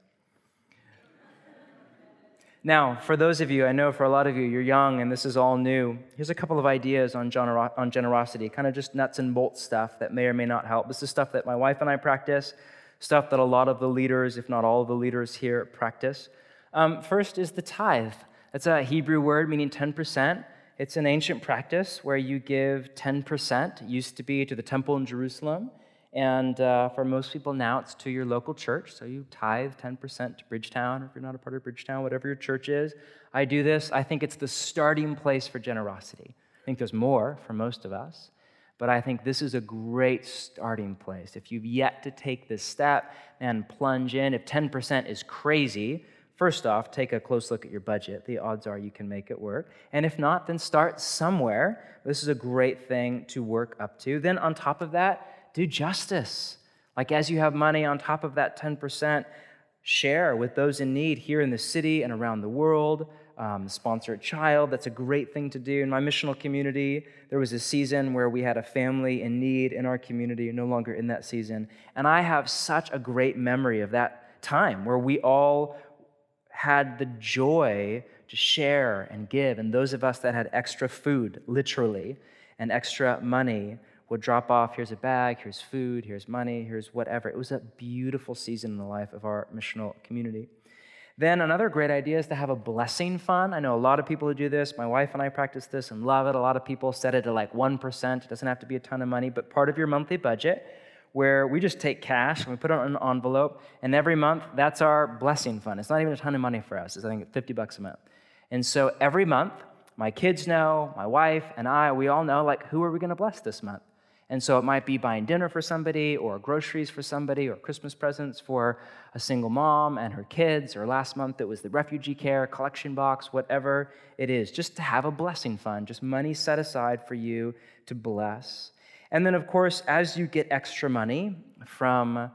Now, for those of you, I know for a lot of you, you're young and this is all new. Here's a couple of ideas on generosity, kind of just nuts and bolts stuff that may or may not help. This is stuff that my wife and I practice, stuff that a lot of the leaders, if not all of the leaders here, practice. First is the tithe. That's a Hebrew word meaning 10%. It's an ancient practice where you give 10%. It used to be to the temple in Jerusalem. And for most people now, it's to your local church. So you tithe 10% to Bridgetown, or if you're not a part of Bridgetown, whatever your church is. I do this. I think it's the starting place for generosity. I think there's more for most of us, but I think this is a great starting place. If you've yet to take this step and plunge in, if 10% is crazy, first off, take a close look at your budget. The odds are you can make it work. And if not, then start somewhere. This is a great thing to work up to. Then on top of that, do justice. Like as you have money on top of that 10%, share with those in need here in the city and around the world. Sponsor a child. That's a great thing to do. In my missional community, there was a season where we had a family in need in our community, no longer in that season. And I have such a great memory of that time where we all had the joy to share and give. And those of us that had extra food, literally, and extra money would drop off, here's a bag, here's food, here's money, here's whatever. It was a beautiful season in the life of our missional community. Then another great idea is to have a blessing fund. I know a lot of people who do this. My wife and I practice this and love it. A lot of people set it to like 1%. It doesn't have to be a ton of money, but part of your monthly budget where we just take cash and we put it in an envelope, and every month, that's our blessing fund. It's not even a ton of money for us. It's, I think, $50 a month. And so every month, my kids know, my wife and I, we all know, like, who are we going to bless this month? And so it might be buying dinner for somebody or groceries for somebody or Christmas presents for a single mom and her kids, or last month it was the refugee care collection box, whatever it is, just to have a blessing fund, just money set aside for you to bless. And then, of course, as you get extra money from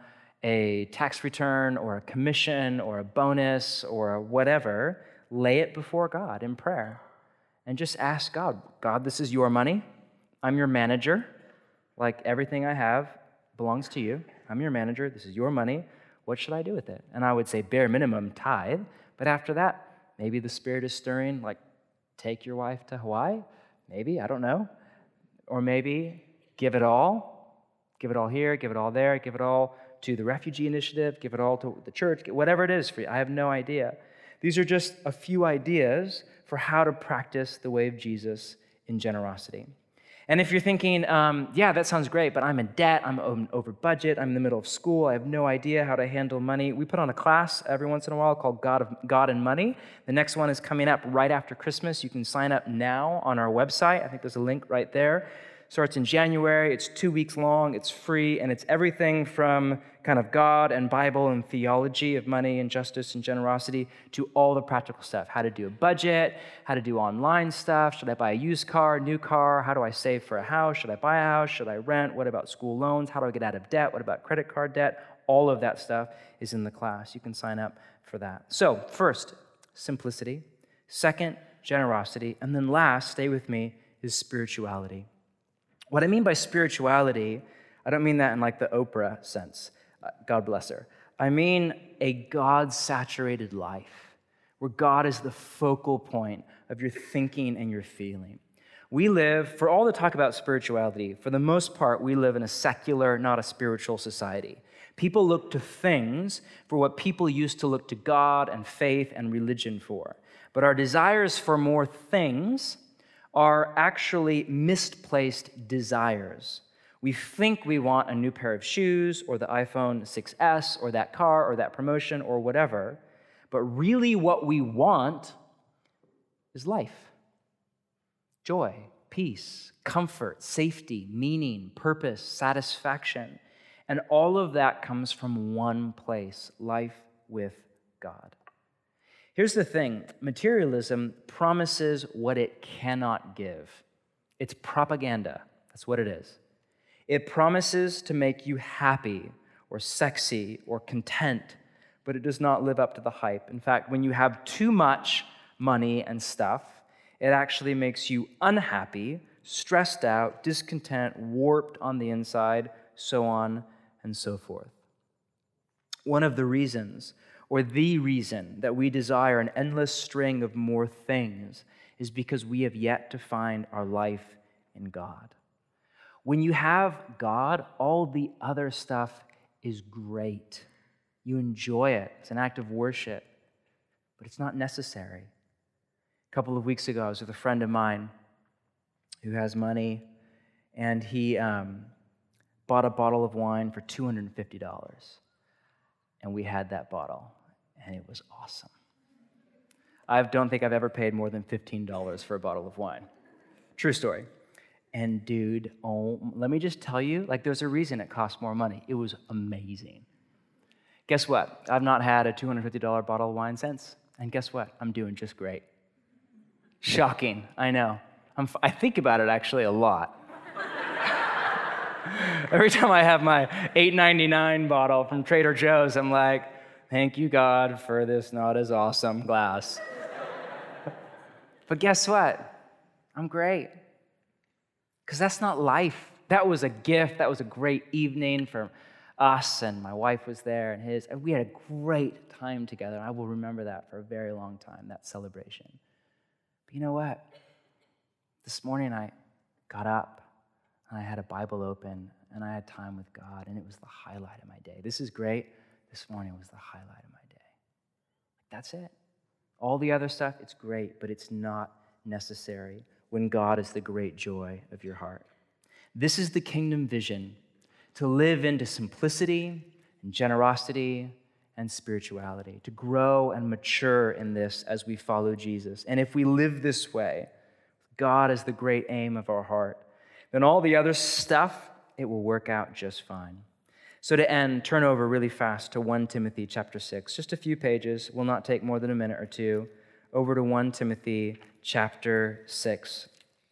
a tax return or a commission or a bonus or whatever, lay it before God in prayer and just ask God, God, this is your money. I'm your manager. Like, everything I have belongs to you. I'm your manager. This is your money. What should I do with it? And I would say bare minimum tithe. But after that, maybe the Spirit is stirring, like, take your wife to Hawaii. Maybe, I don't know. Or maybe give it all. Give it all here, give it all there, give it all to the refugee initiative, give it all to the church, whatever it is for you. I have no idea. These are just a few ideas for how to practice the way of Jesus in generosity. And if you're thinking, yeah, that sounds great, but I'm in debt, I'm over budget, I'm in the middle of school, I have no idea how to handle money. We put on a class every once in a while called God and Money. The next one is coming up right after Christmas. You can sign up now on our website. I think there's a link right there. Starts in January. It's 2 weeks long. It's free, and it's everything from kind of God and Bible and theology of money and justice and generosity to all the practical stuff. How to do a budget, how to do online stuff. Should I buy a used car, new car? How do I save for a house? Should I buy a house? Should I rent? What about school loans? How do I get out of debt? What about credit card debt? All of that stuff is in the class. You can sign up for that. So first, simplicity. Second, generosity. And then last, stay with me, is spirituality. What I mean by spirituality, I don't mean that in like the Oprah sense. God bless her. I mean a God-saturated life where God is the focal point of your thinking and your feeling. We live, for all the talk about spirituality, for the most part, we live in a secular, not a spiritual society. People look to things for what people used to look to God and faith and religion for. But our desires for more things are actually misplaced desires. We think we want a new pair of shoes or the iPhone 6S or that car or that promotion or whatever, but really what we want is life, joy, peace, comfort, safety, meaning, purpose, satisfaction. And all of that comes from one place, life with God. Here's the thing, materialism promises what it cannot give. It's propaganda. That's what it is. It promises to make you happy or sexy or content, but it does not live up to the hype. In fact, when you have too much money and stuff, it actually makes you unhappy, stressed out, discontent, warped on the inside, so on and so forth. One of the reasons, or the reason, that we desire an endless string of more things is because we have yet to find our life in God. When you have God, all the other stuff is great. You enjoy it. It's an act of worship, but it's not necessary. A couple of weeks ago, I was with a friend of mine who has money, and he bought a bottle of wine for $250. And we had that bottle, and it was awesome. I don't think I've ever paid more than $15 for a bottle of wine. True story. And dude, let me just tell you, there's a reason it costs more money. It was amazing. Guess what? I've not had a $250 bottle of wine since. And guess what? I'm doing just great. Shocking, I know. I think about it actually a lot. Every time I have my $8.99 bottle from Trader Joe's, I'm like, thank you, God, for this not as awesome glass. But guess what? I'm great. Because that's not life. That was a gift. That was a great evening for us, and my wife was there, and we had a great time together. I will remember that for a very long time, that celebration. But you know what? This morning I got up, and I had a Bible open, and I had time with God, and it was the highlight of my day. This is great. This morning was the highlight of my day. That's it. All the other stuff, it's great, but it's not necessary when God is the great joy of your heart. This is the kingdom vision, to live into simplicity and generosity and spirituality, to grow and mature in this as we follow Jesus. And if we live this way, God is the great aim of our heart, then all the other stuff, it will work out just fine. So to end, turn over really fast to 1 Timothy chapter 6. Just a few pages, will not take more than a minute or two. Over to 1 Timothy chapter 6.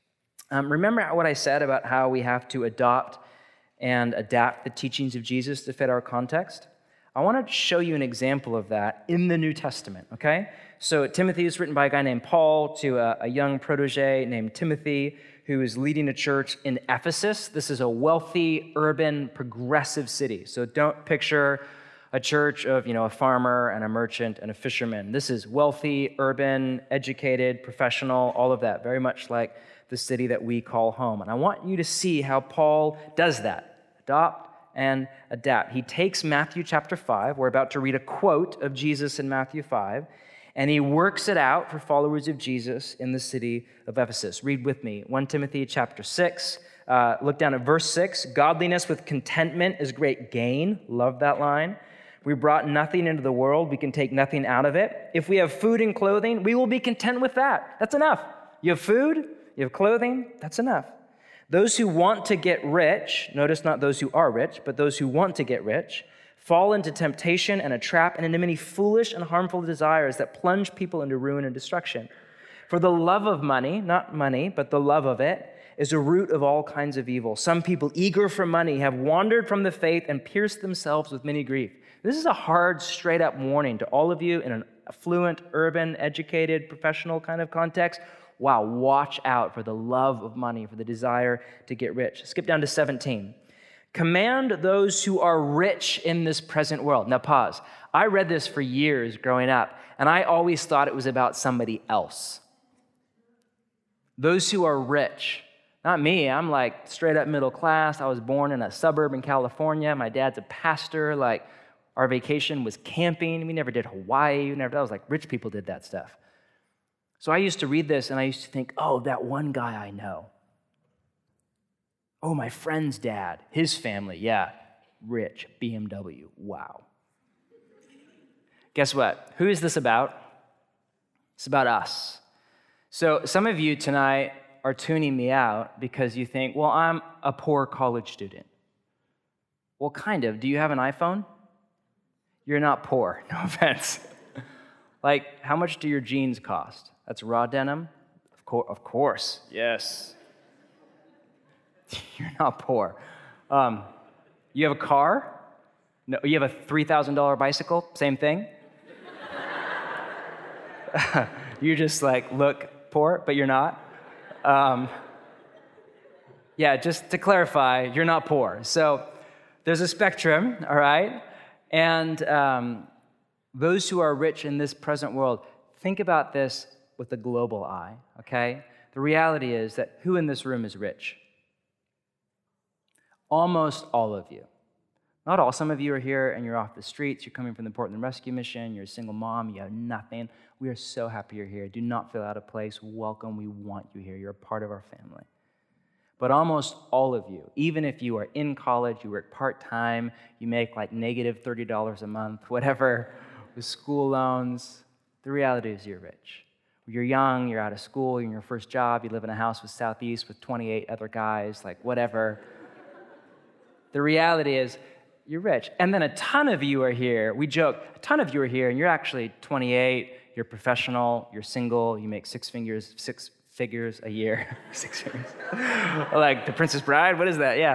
Remember what I said about how we have to adopt and adapt the teachings of Jesus to fit our context? I want to show you an example of that in the New Testament, okay? So Timothy is written by a guy named Paul to a young protege named Timothy who is leading a church in Ephesus. This is a wealthy, urban, progressive city. So don't picture a church of, a farmer and a merchant and a fisherman. This is wealthy, urban, educated, professional, all of that, very much like the city that we call home. And I want you to see how Paul does that, adopt and adapt. He takes Matthew chapter 5, we're about to read a quote of Jesus in Matthew 5, and he works it out for followers of Jesus in the city of Ephesus. Read with me, 1 Timothy chapter 6, look down at verse 6. Godliness with contentment is great gain. Love that line. We brought nothing into the world. We can take nothing out of it. If we have food and clothing, we will be content with that. That's enough. You have food, you have clothing, that's enough. Those who want to get rich, notice not those who are rich, but those who want to get rich, fall into temptation and a trap and into many foolish and harmful desires that plunge people into ruin and destruction. For the love of money, not money, but the love of it, is a root of all kinds of evil. Some people eager for money have wandered from the faith and pierced themselves with many grief. This is a hard, straight-up warning to all of you in an affluent, urban, educated, professional kind of context. Wow, watch out for the love of money, for the desire to get rich. Skip down to 17. Command those who are rich in this present world. Now pause. I read this for years growing up, and I always thought it was about somebody else. Those who are rich. Not me. I'm like straight up middle class. I was born in a suburb in California. My dad's a pastor. Our vacation was camping. We never did Hawaii. That was rich people did that stuff. So I used to read this and I used to think, oh, that one guy I know. Oh, my friend's dad, his family, yeah, rich, BMW, wow. Guess what? Who is this about? It's about us. So some of you tonight are tuning me out because you think, well, I'm a poor college student. Well, kind of. Do you have an iPhone? You're not poor. No offense. Like, how much do your jeans cost? That's raw denim? Of course. Yes. You're not poor. You have a car? No. You have a $3,000 bicycle? Same thing? You just look poor, but you're not. Yeah, just to clarify, you're not poor. So there's a spectrum, all right? And those who are rich in this present world, think about this with a global eye, okay? The reality is that who in this room is rich? Almost all of you. Not all. Some of you are here and you're off the streets. You're coming from the Portland Rescue Mission. You're a single mom. You have nothing. We are so happy you're here. Do not feel out of place. Welcome. We want you here. You're a part of our family. But almost all of you, even if you are in college, you work part-time, you make negative $30 a month, whatever, with school loans, the reality is you're rich. You're young, you're out of school, you're in your first job, you live in a house with Southeast with 28 other guys, whatever. The reality is you're rich. And then a ton of you are here. We joke, a ton of you are here, and you're actually 28, you're professional, you're single, you make six figures a year. 6 figures. Like The Princess Bride? What is that? Yeah.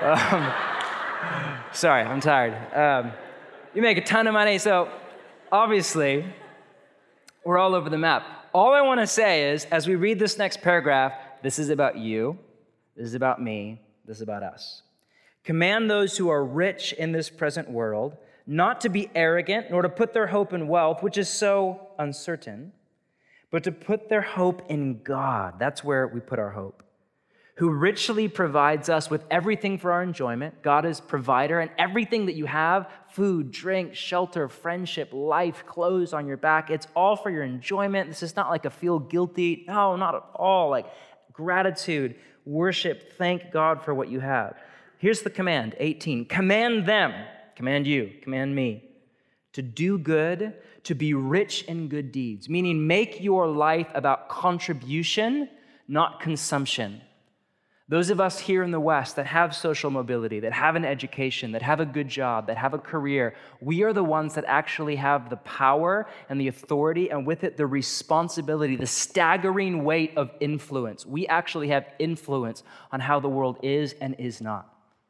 Sorry, I'm tired. You make a ton of money, so obviously, we're all over the map. All I want to say is, as we read this next paragraph, this is about you, this is about me, this is about us. Command those who are rich in this present world not to be arrogant, nor to put their hope in wealth, which is so uncertain, but to put their hope in God. That's where we put our hope. Who richly provides us with everything for our enjoyment. God is provider, and everything that you have, food, drink, shelter, friendship, life, clothes on your back, it's all for your enjoyment. This is not a feel guilty. No, not at all. Gratitude, worship, thank God for what you have. Here's the command, 18. Command them, command you, command me, to do good, to be rich in good deeds, meaning make your life about contribution, not consumption. Those of us here in the West that have social mobility, that have an education, that have a good job, that have a career, we are the ones that actually have the power and the authority, and with it, the responsibility, the staggering weight of influence. We actually have influence on how the world is and is not.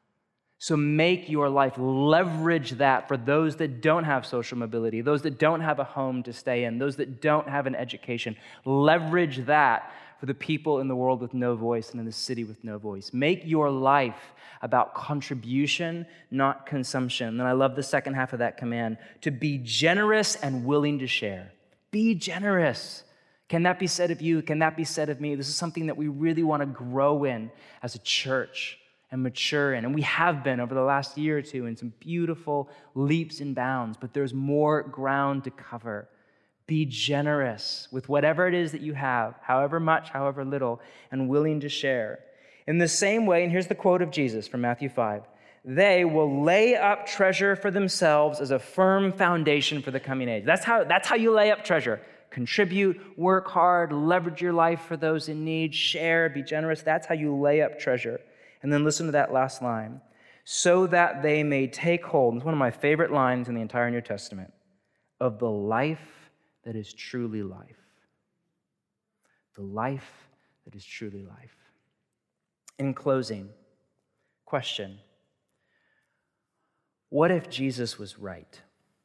So make your life, leverage that for those that don't have social mobility, those that don't have a home to stay in, those that don't have an education. Leverage that for the people in the world with no voice and in the city with no voice. Make your life about contribution, not consumption. And I love the second half of that command, to be generous and willing to share. Be generous. Can that be said of you? Can that be said of me? This is something that we really want to grow in as a church and mature in. And we have been over the last year or two in some beautiful leaps and bounds, but there's more ground to cover. Be generous with whatever it is that you have, however much, however little, and willing to share. In the same way, and here's the quote of Jesus from Matthew 5, they will lay up treasure for themselves as a firm foundation for the coming age. That's how you lay up treasure. Contribute, work hard, leverage your life for those in need, share, be generous. That's how you lay up treasure. And then listen to that last line. So that they may take hold, it's one of my favorite lines in the entire New Testament, of the life that is truly life. The life that is truly life. In closing, question. What if Jesus was right?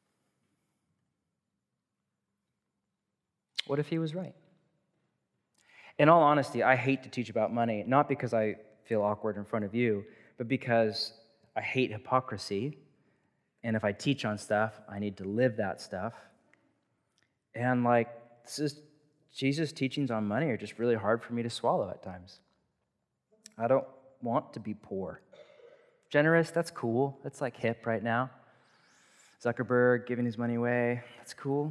What if he was right? In all honesty, I hate to teach about money, not because I feel awkward in front of you, but because I hate hypocrisy. And if I teach on stuff, I need to live that stuff. And Jesus' teachings on money are just really hard for me to swallow at times. I don't want to be poor. Generous, that's cool. That's hip right now. Zuckerberg giving his money away, that's cool.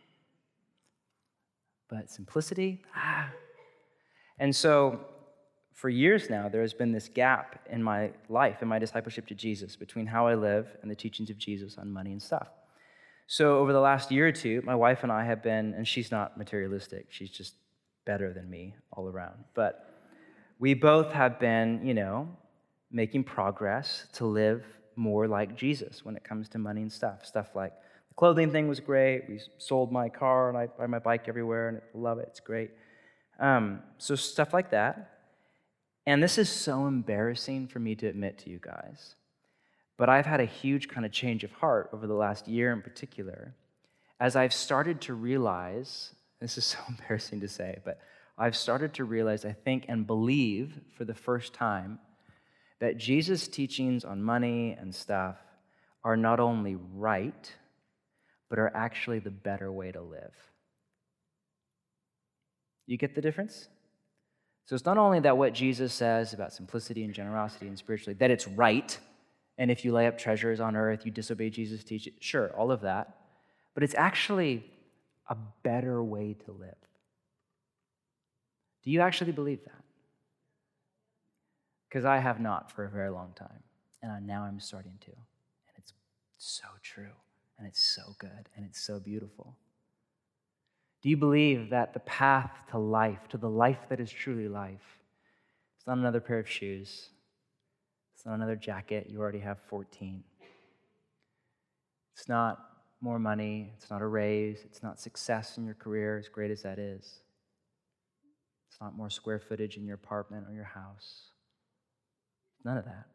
But simplicity, And so for years now, there has been this gap in my life, in my discipleship to Jesus, between how I live and the teachings of Jesus on money and stuff. So over the last year or two, my wife and I have been, and she's not materialistic, she's just better than me all around, but we both have been, making progress to live more like Jesus when it comes to money and stuff. Stuff like the clothing thing was great. We sold my car and I ride my bike everywhere and I love it. It's great. So stuff like that. And this is so embarrassing for me to admit to you guys. But I've had a huge kind of change of heart over the last year in particular, as I've started to realize, this is so embarrassing to say, but I've started to realize, I think, and believe for the first time, that Jesus' teachings on money and stuff are not only right, but are actually the better way to live. You get the difference? So it's not only that what Jesus says about simplicity and generosity and spirituality, that it's right, and if you lay up treasures on earth, you disobey Jesus' teaching, sure, all of that, but it's actually a better way to live. Do you actually believe that? Because I have not for a very long time, and now I'm starting to, and it's so true, and it's so good, and it's so beautiful. Do you believe that the path to life, to the life that is truly life, it's not another pair of shoes, it's not another jacket, you already have 14. It's not more money, it's not a raise, it's not success in your career, as great as that is. It's not more square footage in your apartment or your house. None of that.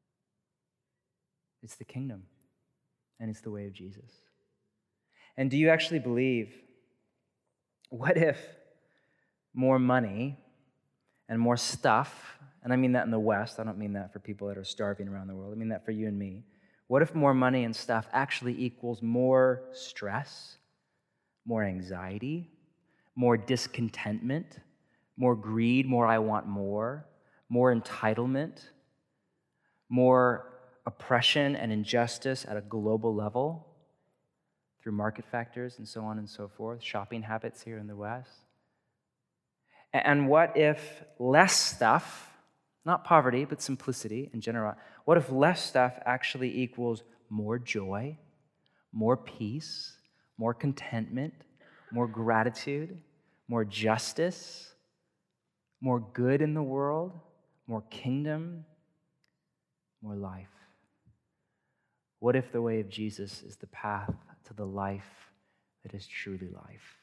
It's the kingdom, and it's the way of Jesus. And do you actually believe, what if more money and more stuff, and I mean that in the West, I don't mean that for people that are starving around the world, I mean that for you and me. What if more money and stuff actually equals more stress, more anxiety, more discontentment, more greed, more I want more entitlement, more oppression and injustice at a global level through market factors and so on and so forth, shopping habits here in the West? And what if less stuff, not poverty, but simplicity and generosity, what if less stuff actually equals more joy, more peace, more contentment, more gratitude, more justice, more good in the world, more kingdom, more life? What if the way of Jesus is the path to the life that is truly life?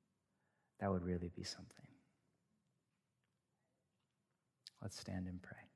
That would really be something. Let's stand and pray.